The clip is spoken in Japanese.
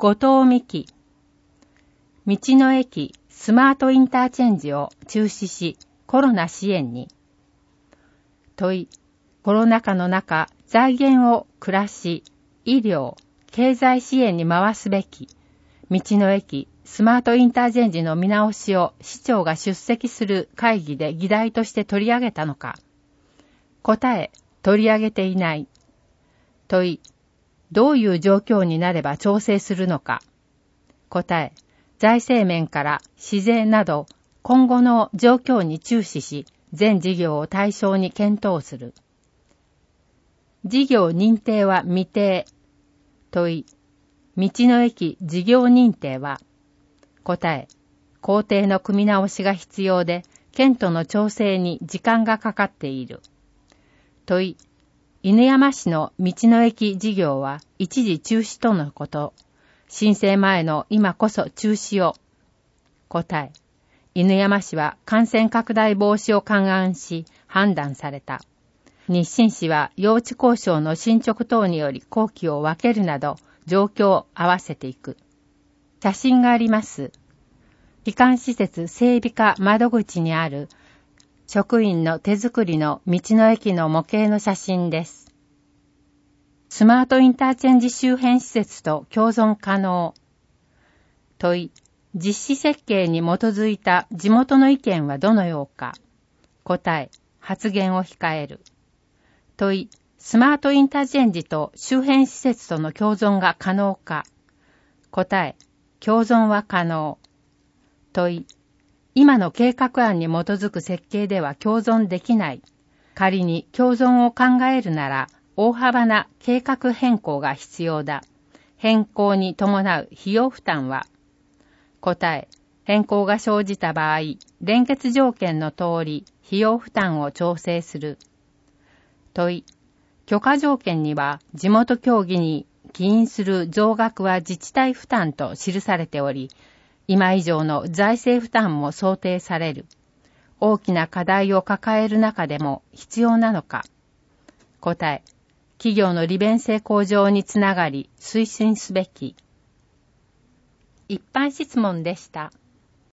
後藤美希。道の駅スマートインターチェンジを中止し、コロナ支援に。問い、コロナ禍の中、財源を暮らし、医療、経済支援に回すべき、道の駅スマートインターチェンジの見直しを市長が出席する会議で議題として取り上げたのか。答え、取り上げていない。問い、どういう状況になれば調整するのか。答え、財政面から市税など今後の状況に注視し、全事業を対象に検討する。事業認定は未定。問い、道の駅事業認定は。答え、工程の組み直しが必要で、県との調整に時間がかかっている。問い、犬山市の道の駅事業は一時中止とのこと。申請前の今こそ中止を。答え、犬山市は感染拡大防止を勘案し判断された。日清市は用地交渉の進捗等により工期を分けるなど状況を合わせていく。写真があります。基幹施設整備課窓口にある職員の手作りの道の駅の模型の写真です。スマートインターチェンジ周辺施設と共存可能。問い、実施設計に基づいた地元の意見はどのようか。答え、発言を控える。問い、スマートインターチェンジと周辺施設との共存が可能か。答え、共存は可能。問い、今の計画案に基づく設計では共存できない。仮に共存を考えるなら、大幅な計画変更が必要だ。変更に伴う費用負担は。答え、変更が生じた場合、連結条件の通り、費用負担を調整する。問い、許可条件には、地元協議に起因する増額は自治体負担と記されており、今以上の財政負担も想定される。大きな課題を抱える中でも必要なのか。答え、企業の利便性向上につながり推進すべき。一般質問でした。